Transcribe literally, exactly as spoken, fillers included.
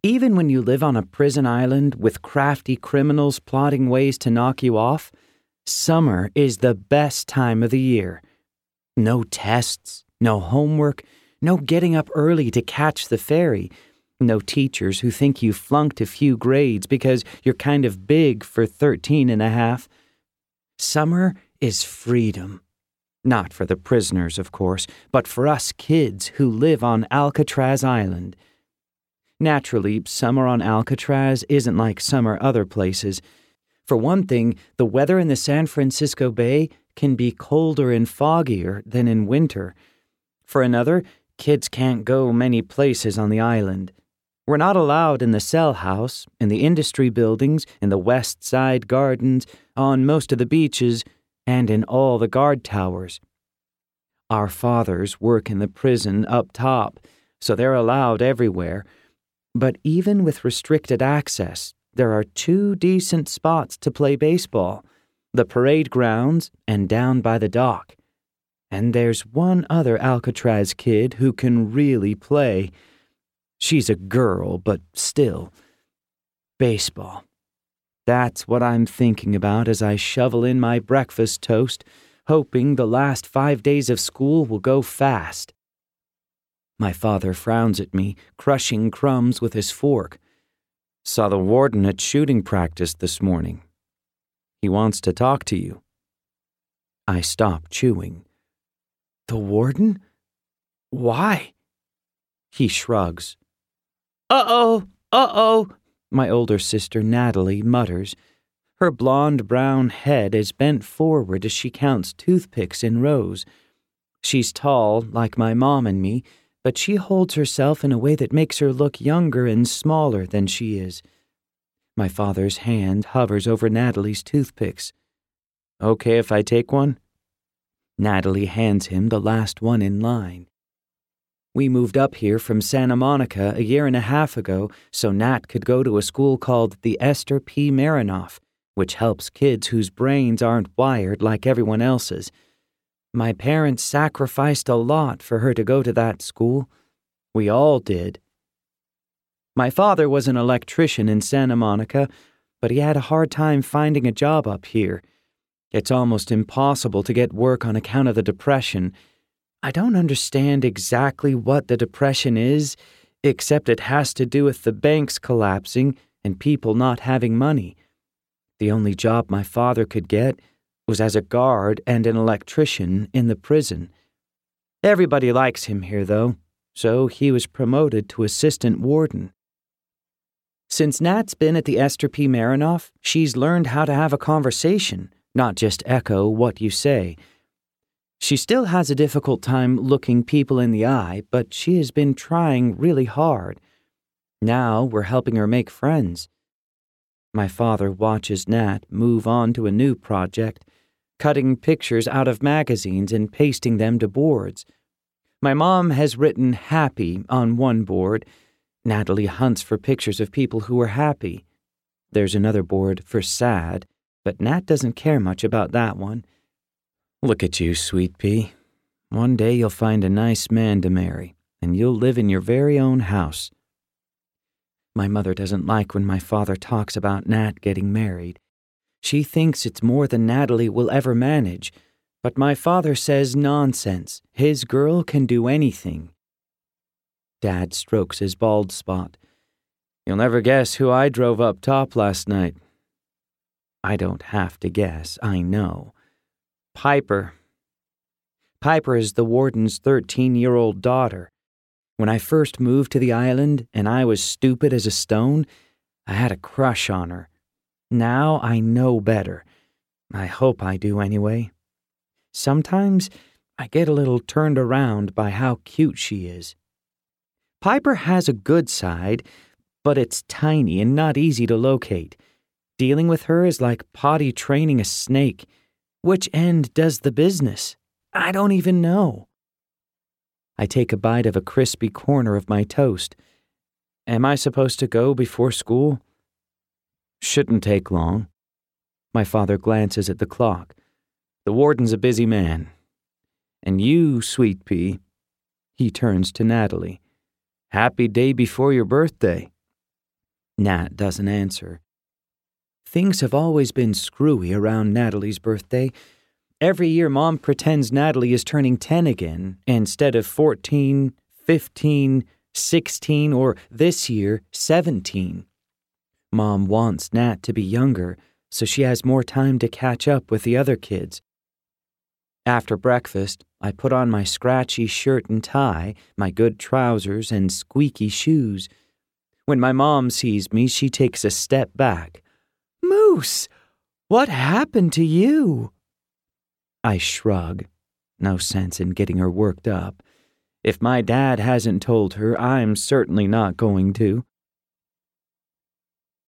Even when you live on a prison island with crafty criminals plotting ways to knock you off, summer is the best time of the year. No tests, no homework, no getting up early to catch the ferry, no teachers who think you flunked a few grades because you're kind of big for thirteen and a half. Summer is freedom. Not for the prisoners, of course, but for us kids who live on Alcatraz Island. Naturally, summer on Alcatraz isn't like summer other places. For one thing, the weather in the San Francisco Bay can be colder and foggier than in winter. For another, kids can't go many places on the island. We're not allowed in the cell house, in the industry buildings, in the West Side gardens, on most of the beaches, and in all the guard towers. Our fathers work in the prison up top, so they're allowed everywhere. But even with restricted access, there are two decent spots to play baseball, the parade grounds and down by the dock. And there's one other Alcatraz kid who can really play. She's a girl, but still. Baseball. That's what I'm thinking about as I shovel in my breakfast toast, hoping the last five days of school will go fast. My father frowns at me, crushing crumbs with his fork. Saw the warden at shooting practice this morning. He wants to talk to you. I stop chewing. The warden? Why? He shrugs. Uh-oh, uh-oh, my older sister Natalie mutters. Her blonde brown head is bent forward as she counts toothpicks in rows. She's tall, like my mom and me, but she holds herself in a way that makes her look younger and smaller than she is. My father's hand hovers over Natalie's toothpicks. Okay if I take one? Natalie hands him the last one in line. We moved up here from Santa Monica a year and a half ago so Nat could go to a school called the Esther P. Marinoff, which helps kids whose brains aren't wired like everyone else's. My parents sacrificed a lot for her to go to that school. We all did. My father was an electrician in Santa Monica, but he had a hard time finding a job up here. It's almost impossible to get work on account of the Depression. I don't understand exactly what the Depression is, except it has to do with the banks collapsing and people not having money. The only job my father could get was as a guard and an electrician in the prison. Everybody likes him here, though, so he was promoted to assistant warden. Since Nat's been at the Esther P. Marinoff, she's learned how to have a conversation, not just echo what you say. She still has a difficult time looking people in the eye, but she has been trying really hard. Now we're helping her make friends. My father watches Nat move on to a new project, cutting pictures out of magazines and pasting them to boards. My mom has written happy on one board. Natalie hunts for pictures of people who are happy. There's another board for sad, but Nat doesn't care much about that one. Look at you, Sweet Pea. One day you'll find a nice man to marry, and you'll live in your very own house. My mother doesn't like when my father talks about Nat getting married. She thinks it's more than Natalie will ever manage, but my father says nonsense. His girl can do anything. Dad strokes his bald spot. You'll never guess who I drove up top last night. I don't have to guess, I know. Piper. Piper is the warden's thirteen-year-old daughter. When I first moved to the island and I was stupid as a stone, I had a crush on her. Now I know better. I hope I do anyway. Sometimes I get a little turned around by how cute she is. Piper has a good side, but it's tiny and not easy to locate. Dealing with her is like potty training a snake. Which end does the business? I don't even know. I take a bite of a crispy corner of my toast. Am I supposed to go before school? Shouldn't take long. My father glances at the clock. The warden's a busy man. And you, Sweet Pea. He turns to Natalie. Happy day before your birthday. Nat doesn't answer. Things have always been screwy around Natalie's birthday. Every year Mom pretends Natalie is turning ten again, instead of fourteen, fifteen, sixteen, or this year, seventeen. Mom wants Nat to be younger, so she has more time to catch up with the other kids. After breakfast, I put on my scratchy shirt and tie, my good trousers, and squeaky shoes. When my mom sees me, she takes a step back. "Moose, what happened to you?" I shrug. No sense in getting her worked up. If my dad hasn't told her, I'm certainly not going to.